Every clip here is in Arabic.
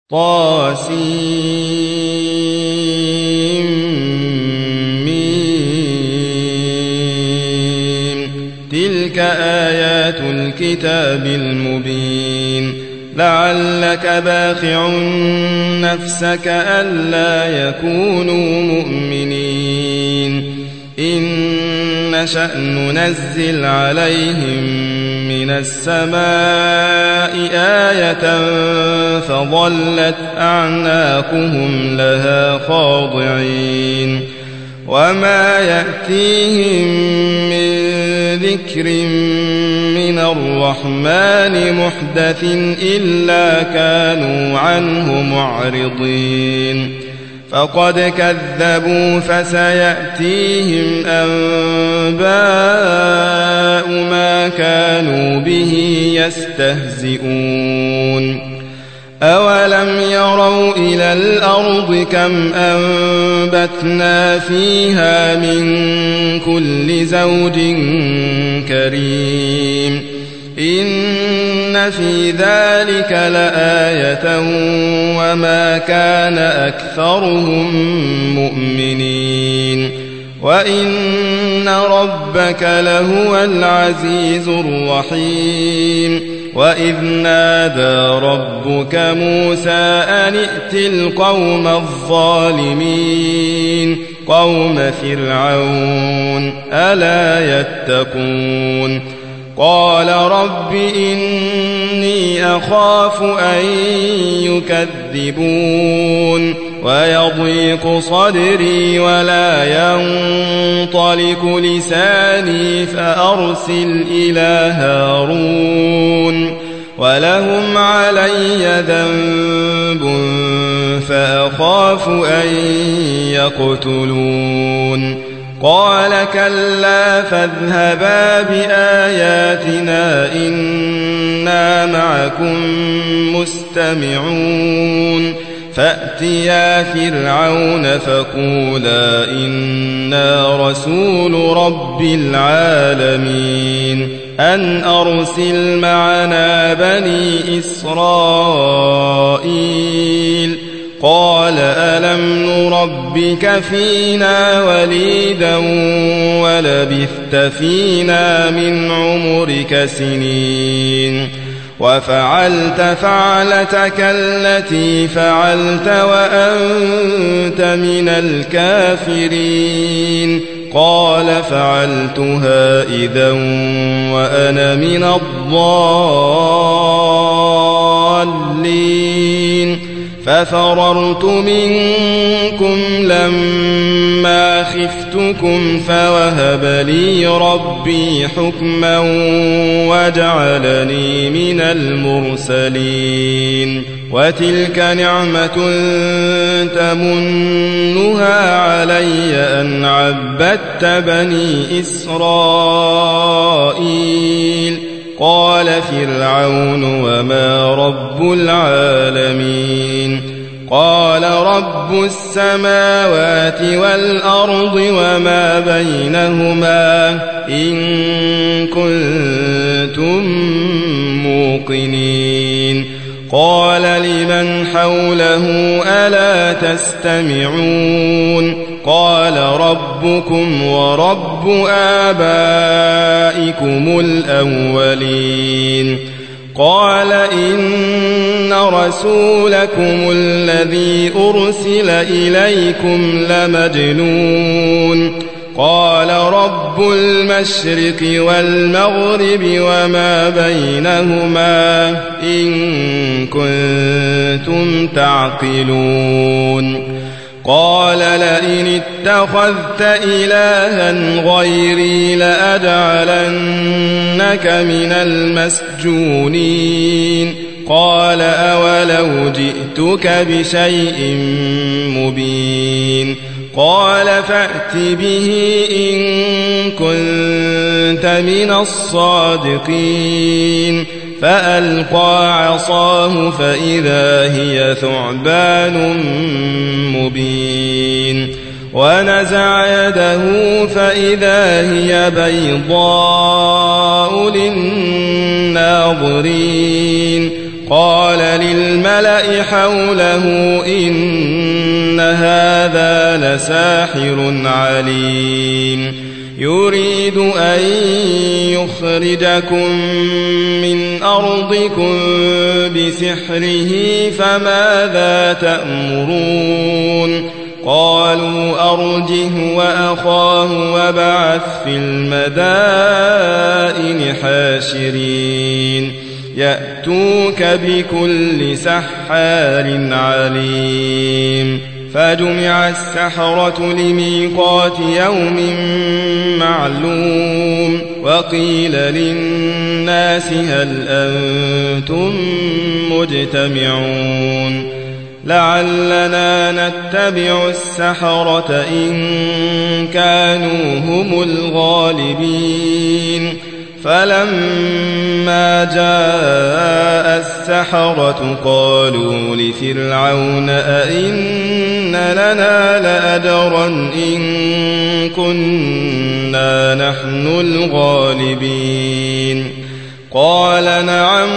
طاسم تلك آيات الكتاب المبين لعلك باخع نفسك ألا يكونوا مؤمنين إن نشأ ننزل عليهم من السماء آية فظلت أعناقهم لها خاضعين وما يأتيهم من ذكر من الرحمن محدث إلا كانوا عنه معرضين فقد كذبوا فسيأتيهم أنباء ما كانوا به يستهزئون أولم يروا إلى الأرض كم أنبتنا فيها من كل زوج كريم إن في ذلك لآية وما كان أكثرهم مؤمنين وإن ربك لهو العزيز الرحيم وإذ نادى ربك موسى أن ائت القوم الظالمين قوم فرعون ألا يتقون قال رب إني أخاف أن يكذبون ويضيق صدري ولا ينطلق لساني فأرسل إلى هارون ولهم علي ذنب فأخاف أن يقتلون قال كلا فاذهبا بآياتنا إنا معكم مستمعون فأتيا فرعون فقولا إنا رسول رب العالمين أن أرسل معنا بني إسرائيل قال ألم نربك فينا وليدا ولبثت فينا من عمرك سنين وفعلت فعلتك التي فعلت وأنت من الكافرين قال فعلتها إذا وأنا من الضالين ففررت منكم لما خفتكم فوهب لي ربي حكما وجعلني من المرسلين وتلك نعمة تمنها علي أن عبدت بني إسرائيل قال فرعون وما رب العالمين قال رب السماوات والأرض وما بينهما إن كنتم موقنين قال لمن حوله ألا تستمعون قال ربكم ورب آبائكم الأولين قال إن رسولكم الذي أرسل إليكم لمجنون قال رب المشرق والمغرب وما بينهما إن كنتم تعقلون قال لئن اتخذت إلها غيري لأجعلنك من المسجونين قال أولو جئتك بشيء مبين قال فأت به إن كنت من الصادقين فألقى عصاه فإذا هي ثعبان مبين ونزع يده فإذا هي بيضاء للناظرين قال للملأ حوله إن هذا لساحر عليم يريد أن يخرجكم من أرضكم بسحره فماذا تأمرون قالوا أرجه وأخاه وابعث في المدائن حاشرين يأتوك بكل سحار عليم فجمع السحرة لميقات يوم معلوم وقيل للناس هل أنتم مجتمعون لعلنا نتبع السحرة إن كانوا هم الغالبين فلما جاء السحرة قالوا لفرعون أئن لنا لأجرا إن كنا نحن الغالبين قال نعم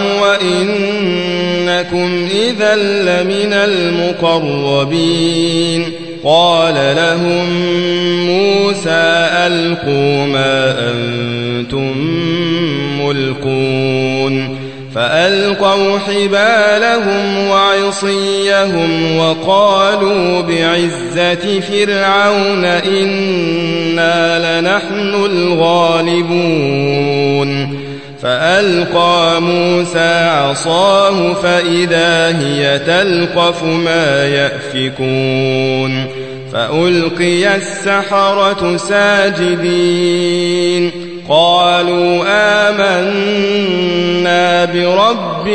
وإنكم إذا لمن المقربين قال لهم موسى ألقوا ما أنتم ملقون فألقوا حبالهم وعصيهم وقالوا بعزة فرعون إنا لنحن الغالبون فألقى موسى عصاه فإذا هي تلقف ما يأفكون فألقي السحرة ساجدين قالوا آمنا برب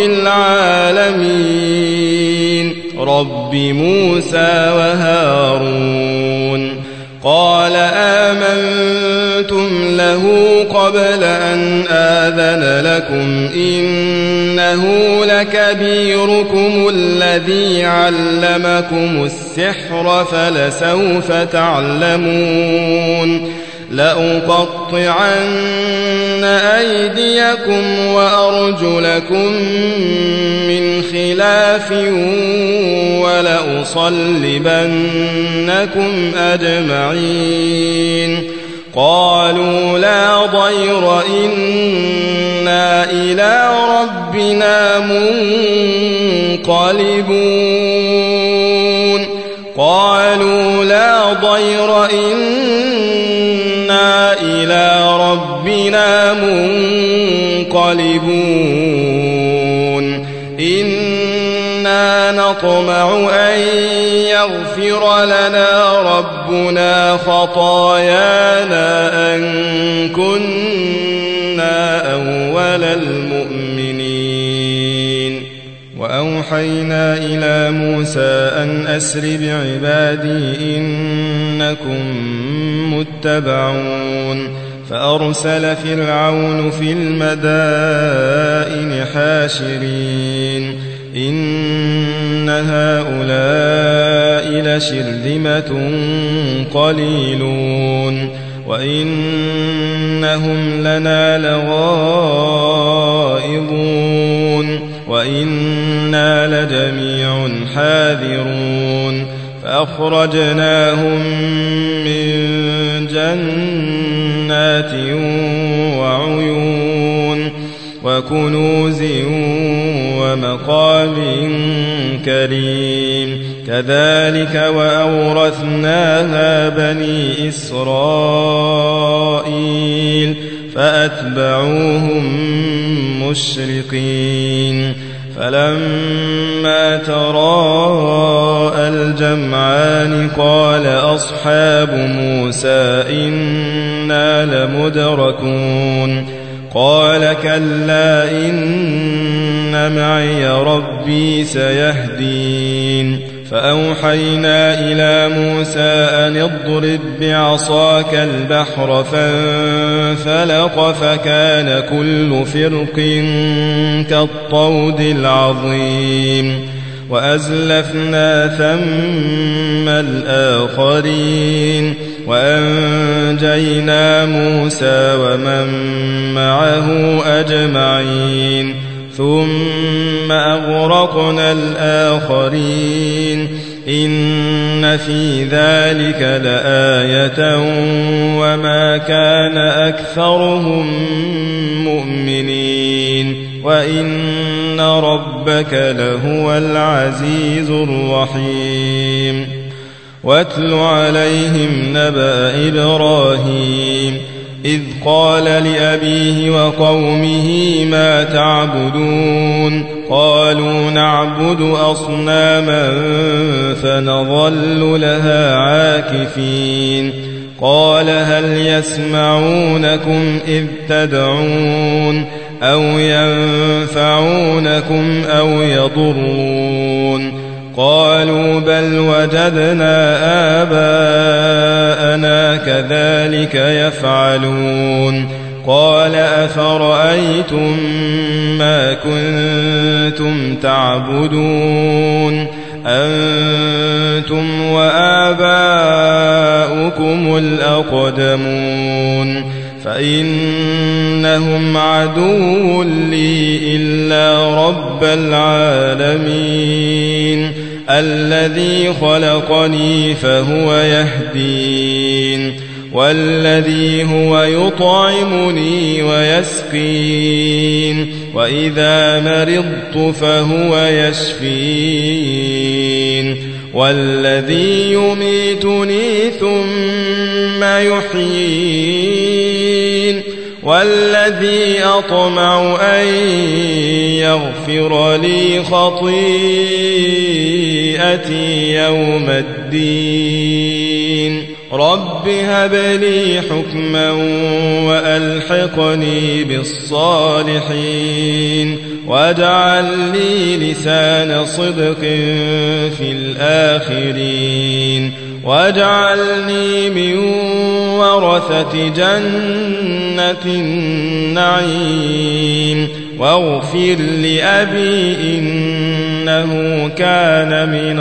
العالمين رب موسى وهارون قال آمنتم له قبل أن آذن لكم إنه لكبيركم الذي علمكم السحر فلسوف تعلمون لأقطعن أيديكم وأرجلكم من خلاف ولأصلبنكم أجمعين قالوا لا ضير إنا إلى ربنا منقلبون قالوا لا ضير إنا إلى ربنا منقلبون إنا نطمع أن يغفر لنا ربنا خطايانا أن كنا أول المؤمنين وأوحينا إلى موسى أن أسر بعبادي إنكم متبعون فأرسل فرعون في المدائن حاشرين إن هؤلاء لشرذمة قليلون وإنهم لنا لغائظون وإنا لجميع حاذرون فأخرجناهم من جنات وعيون وكنوز ومقام كريم كذلك وأورثناها بني إسرائيل فأتبعوهم مشرقين فلما تراءى الجمعان قال أصحاب موسى إنا لمدركون قال كلا إن معي ربي سيهدين فأوحينا إلى موسى أن اضرب بعصاك البحر فانفلق فكان كل فرق كالطود العظيم وأزلفنا ثم الآخرين وأنجينا موسى ومن معه أجمعين ثم أغرقنا الآخرين إن في ذلك لآية وما كان أكثرهم مؤمنين وإن ربك لهو العزيز الرحيم واتل عليهم نبأ إبراهيم إذ قال لأبيه وقومه ما تعبدون قالوا نعبد أصناما فنظل لها عاكفين قال هل يسمعونكم إذ تدعون أو ينفعونكم أو يضرون قالوا بل وجدنا آباءنا كذلك يفعلون قال أفرأيتم ما كنتم تعبدون أنتم وآباؤكم الأقدمون فإنهم عدو لي إلا رب العالمين الذي خلقني فهو يهدين والذي هو يطعمني ويسقين وإذا مرضت فهو يشفين والذي يميتني ثم يحيين والذي أطمع أن يغفر لي خطيئتي يوم الدين رب هب لي حكما وألحقني بالصالحين واجعل لي لسان صدق في الآخرين واجعلني من ورثة جنة النعيم واغفر لأبي إنه كان من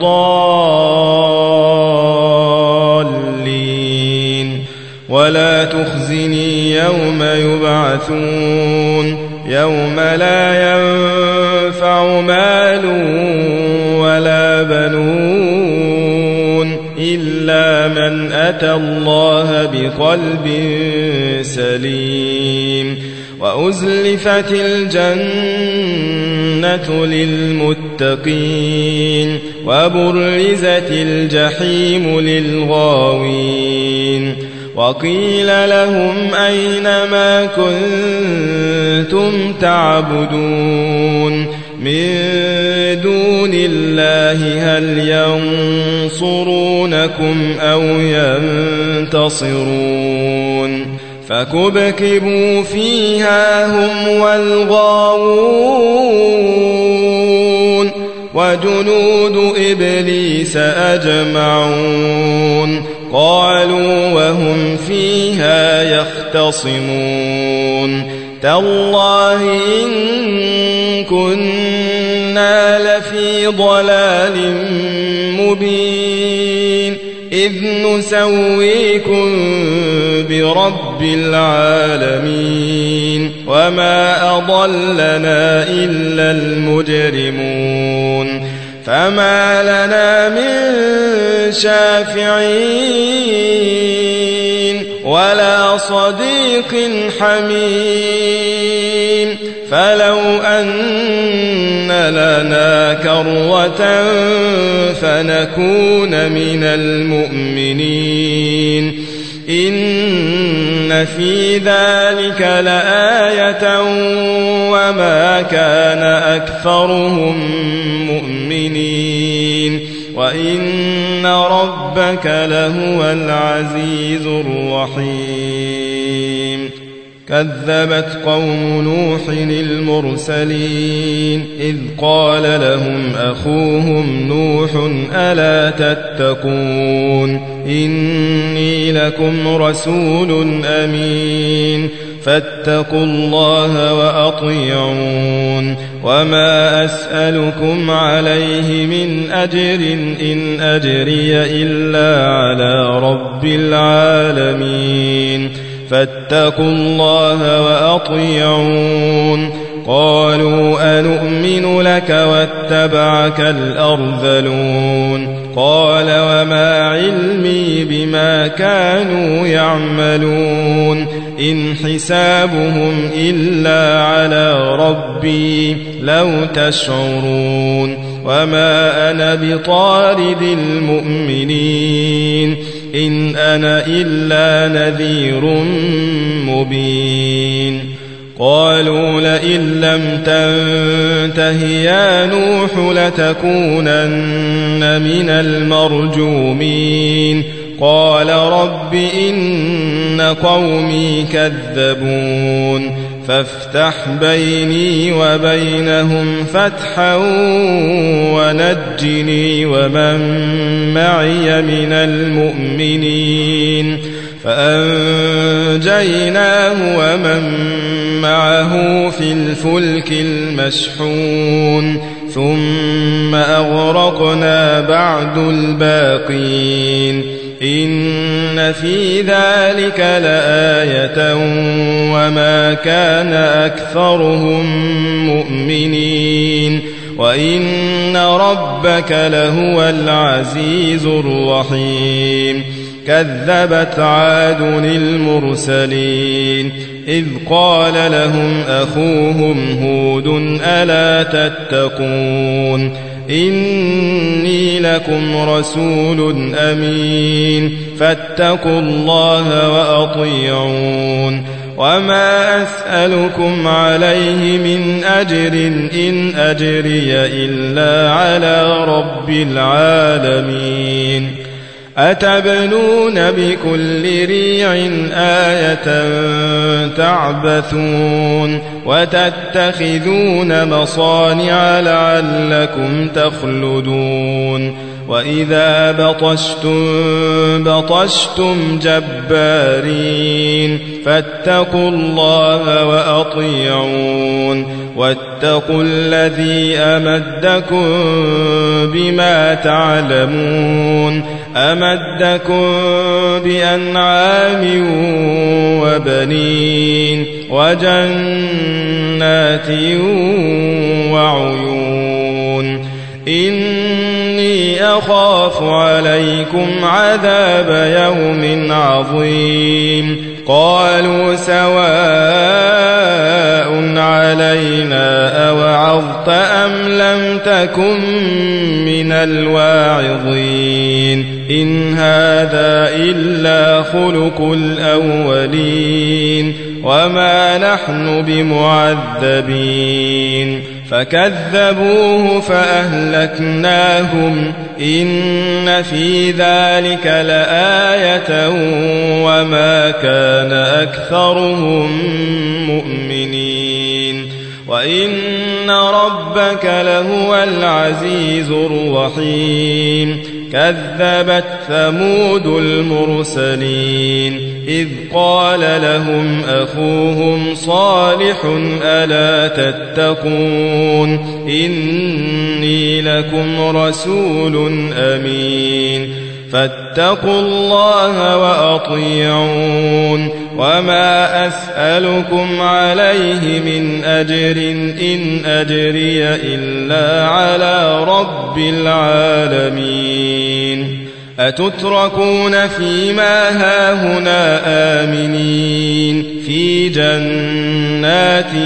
الضالين ولا تخزني يوم يبعثون يوم لا ينفع مال ولا بنون إلا من أتى الله بقلب سليم وأزلفت الجنة للمتقين وبرزت الجحيم للغاوين وقيل لهم أين ما كنتم تعبدون من دون الله هل ينصرونكم أو ينتصرون فكبكبوا فيها هم والغاوون وجنود إبليس أجمعون قالوا وهم فيها يختصمون تالله إن كنا لفي ضلال مبين إذ نسويكم برب العالمين وما أضلنا إلا المجرمون فما لنا من شافعين ولا صديق حميم فلو أن لنا كروة فنكون من المؤمنين إن في ذلك لآية وما كان أكثرهم مؤمنين وإن ربك لهو العزيز الرحيم كذبت قوم نوح المرسلين إذ قال لهم أخوهم نوح ألا تتقون إني لكم رسول أمين فاتقوا الله وأطيعون وما أسألكم عليه من أجر إن أجري إلا على رب العالمين فاتقوا الله وأطيعون قالوا أنؤمن لك واتبعك الأرذلون قال وما علمي بما كانوا يعملون إن حسابهم إلا على ربي لو تشعرون وما أنا بطارد المؤمنين إن أنا إلا نذير مبين قالوا لئن لم تنته يا نوح لتكونن من المرجومين قال رب إن قومي كذبون فافتح بيني وبينهم فتحا ونجني ومن معي من المؤمنين فأنجيناه ومن معه في الفلك المشحون ثم أغرقنا بعد الباقين إن في ذلك لآية وما كان أكثرهم مؤمنين وإن ربك لهو العزيز الرحيم كذبت عاد المرسلين إذ قال لهم أخوهم هود ألا تتقون إني لكم رسول أمين فاتقوا الله وأطيعون وما أسألكم عليه من أجر إن أجري إلا على رب العالمين أتبنون بكل ريع آية تعبثون وتتخذون مصانع لعلكم تخلدون وإذا بطشتم جبارين فاتقوا الله وأطيعون واتقوا الذي أمدكم بما تعلمون أمدكم بأنعام وبنين وجنات وعيون إني أخاف عليكم عذاب يوم عظيم قالوا سواء علينا أوعظت أم لم تكن من الواعظين إن هذا إلا خلق الأولين وما نحن بمعذبين فكذبوه فأهلكناهم إن في ذلك لآية وما كان أكثرهم مؤمنين وإن ربك لهو العزيز الرحيم كذبت ثمود المرسلين إذ قال لهم أخوهم صالح ألا تتقون إني لكم رسول أمين فاتقوا الله وأطيعون وما أسألكم عليه من أجر إن أجري إلا على رب العالمين أتتركون فيما هاهنا آمنين في جنات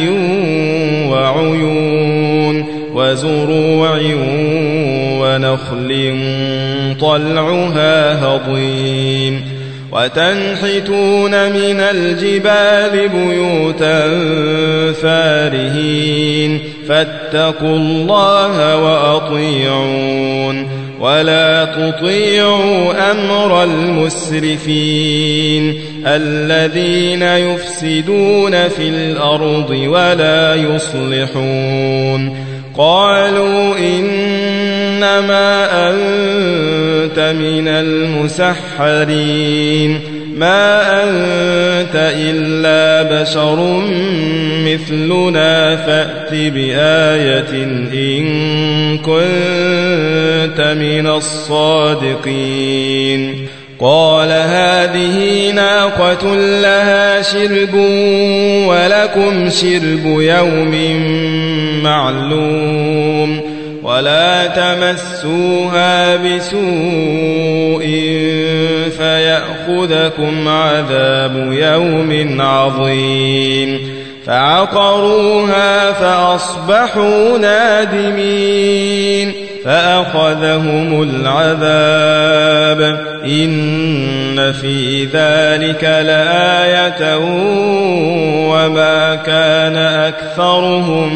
وعيون وزروع ونخل طلعها هضيم وتنحتون من الجبال بيوتا فارهين فاتقوا الله وأطيعون ولا تطيعوا أمر المسرفين الذين يفسدون في الأرض ولا يصلحون قالوا إنما أنت من المسحرين ما أنت إلا بشر مثلنا فأت بآية إن كنت من الصادقين قال هذه ناقة لها شرب ولكم شرب يوم معلوم ولا تمسوها بسوء فيأخذكم عذاب يوم عظيم فعقروها فأصبحوا نادمين فأخذهم العذاب إن في ذلك لآية وما كان أكثرهم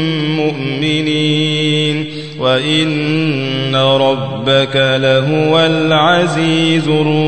مؤمنين وإن ربك لهو العزيز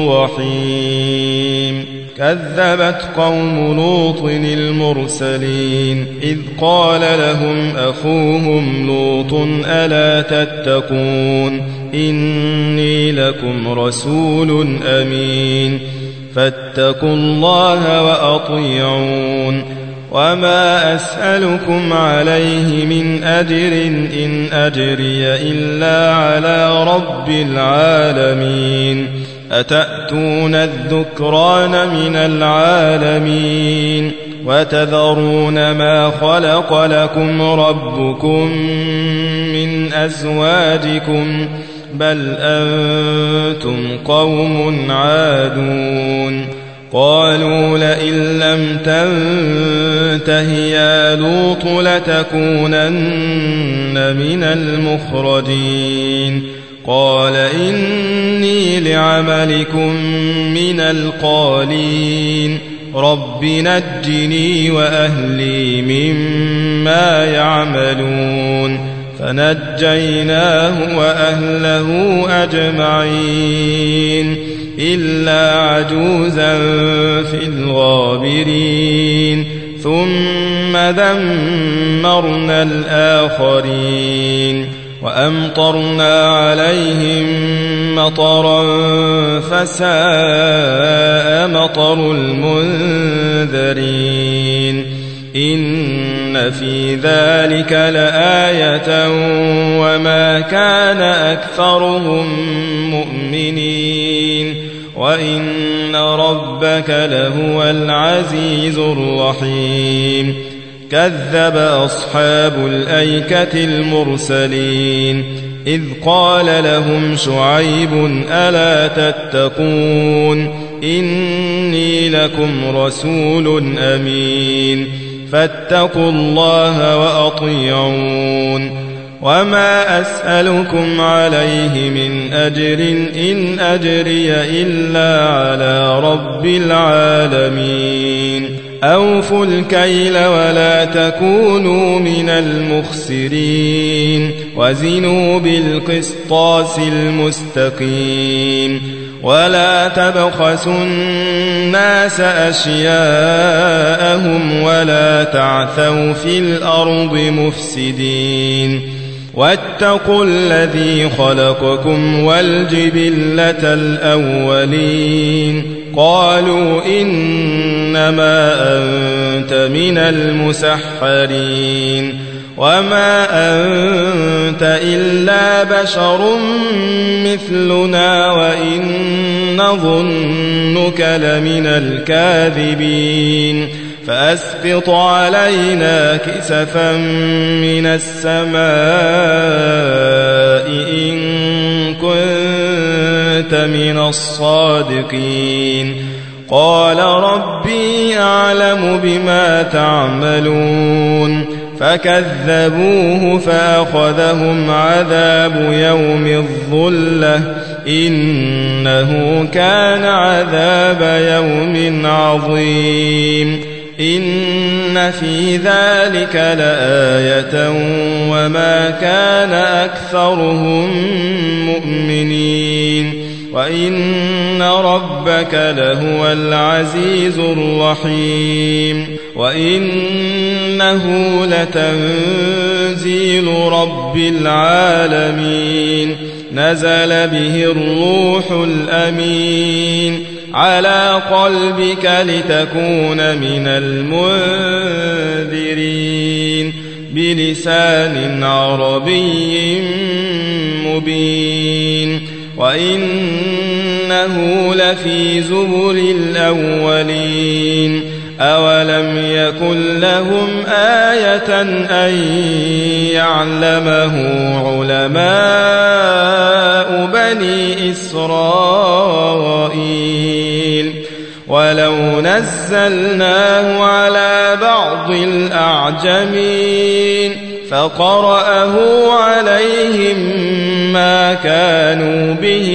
الرحيم كذبت قوم لوط المرسلين إذ قال لهم أخوهم لوط ألا تتقون إني لكم رسول أمين فاتقوا الله وأطيعون وما أسألكم عليه من أجر إن أجري إلا على رب العالمين أتأتون الذكران من العالمين وتذرون ما خلق لكم ربكم من أزواجكم بل أنتم قوم عادون قالوا لئن لم تنته يا لوط لتكونن من المخرجين قال إني لعملكم من القالين رب نجني وأهلي مما يعملون فنجيناه وأهله أجمعين إلا عجوزا في الغابرين ثم دمرنا الآخرين وأمطرنا عليهم مطرا فساء مطر المنذرين إن في ذلك لآية وما كان أكثرهم مؤمنين وإن ربك لهو العزيز الرحيم كذب أصحاب الأيكة المرسلين إذ قال لهم شعيب ألا تتقون إني لكم رسول أمين فاتقوا الله وأطيعون وما أسألكم عليه من أجر إن أجري إلا على رب العالمين أوفوا الكيل ولا تكونوا من المخسرين وزنوا بالقسطاس المستقيم ولا تبخسوا الناس أشياءهم ولا تعثوا في الأرض مفسدين واتقوا الذي خلقكم والجبلة الأولين قالوا إنما أنت من المسحرين وما أنت إلا بشر مثلنا وإن نظنك لمن الكاذبين فأسقط علينا كسفا من السماء إن كنت من الصادقين قال ربي أعلم بما تعملون فكذبوه فأخذهم عذاب يوم الظلة إنه كان عذاب يوم عظيم إن في ذلك لآية وما كان أكثرهم مؤمنين وإن ربك لهو العزيز الرحيم وإنه لتنزيل رب العالمين نزل به الروح الأمين على قلبك لتكون من المنذرين بلسان عربي مبين وإنه لفي زبر الأولين أولم يكن لهم آية أن يعلمه علماء بني إسرائيل ولو نزلناه على بعض الأعجمين فقرأه عليهم ما كانوا به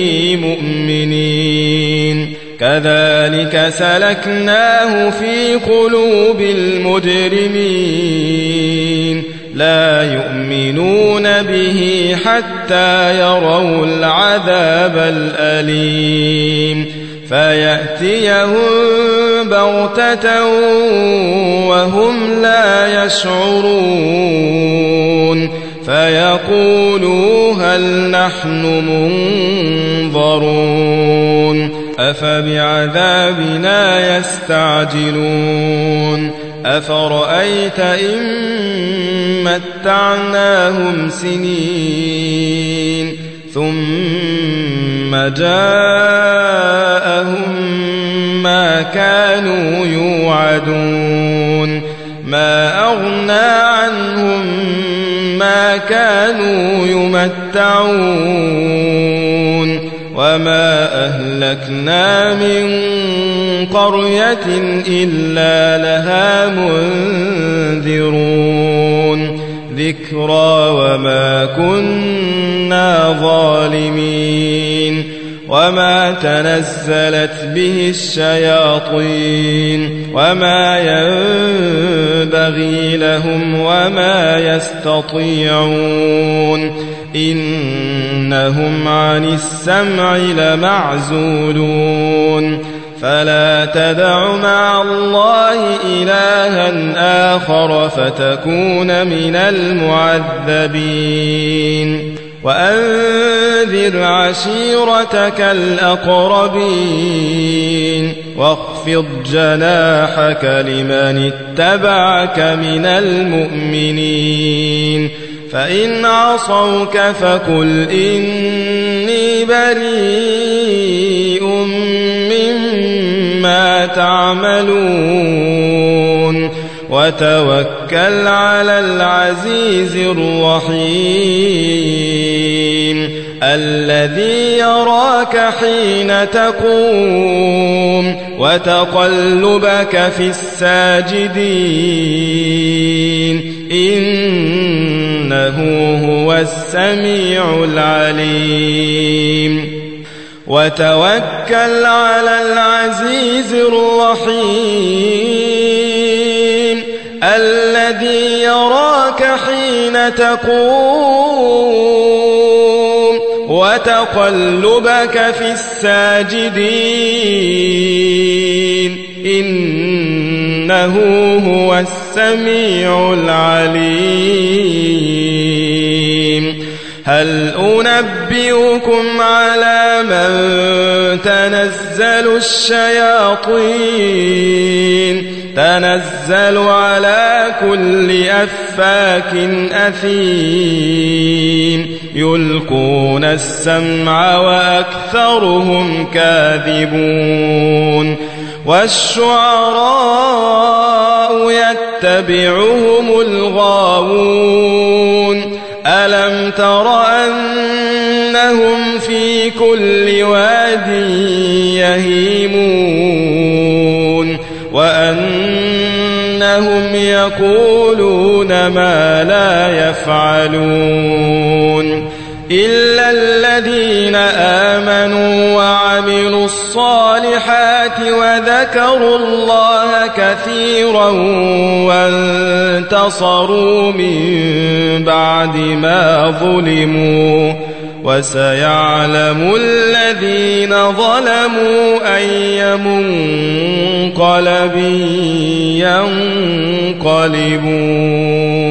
مؤمنين كذلك سلكناه في قلوب المجرمين لا يؤمنون به حتى يروا العذاب الأليم فيأتيهم بغتة وهم لا يشعرون فيقولوا هل نحن منظرون أفبعذابنا يستعجلون أفرأيت إن متعناهم سنين ثم جاءهم ما كانوا يوعدون ما أغنى عنهم ما كانوا يمتعون وما أهلكنا من قرية إلا لها منذرون ذكرى وما كنا ظالمين وما تنزلت به الشياطين وما ينبغي لهم وما يستطيعون إنهم عن السمع لمعزولون فلا تدع مع الله إلها آخر فتكون من المعذبين وأنذر عشيرتك الأقربين واخفض جناحك لمن اتبعك من المؤمنين فإن عصوك فقل إني بريء مما تعملون وتوكل على العزيز الرحيم الذي يراك حين تقوم وتقلبك في الساجدين إنه هو السميع العليم وتوكل على العزيز الرحيم الذي يراك حين تقوم وتقلبك في الساجدين إنه هو السميع العليم هل أنبئكم على من تنزل الشياطين تنزل على كل أفاك أثيم يلقون السمع وأكثرهم كاذبون والشعراء يتبعهم الغاوون ألم تر أنهم في كل واد يهيمون وأنهم يقولون ما لا يفعلون إلا الذين آمنوا وعملوا الصالحات وذكروا الله كثيرا وانتصروا من بعد ما ظلموا وسيعلم الذين ظلموا أي منقلب ينقلبون